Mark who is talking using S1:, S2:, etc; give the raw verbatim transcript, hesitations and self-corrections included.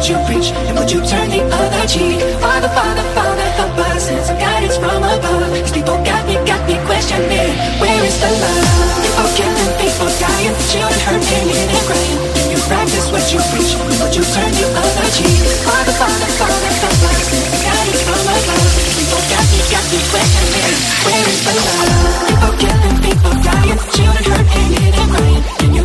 S1: what you preach? And would you turn the other cheek? Father, Father, Father, help us and some guidance from above. These people got me, got me questioning, where is the love? People killing, people dying, children hurting and crying. Do you practice what you preach? And would you turn the other cheek? Father, Father, Father, help us.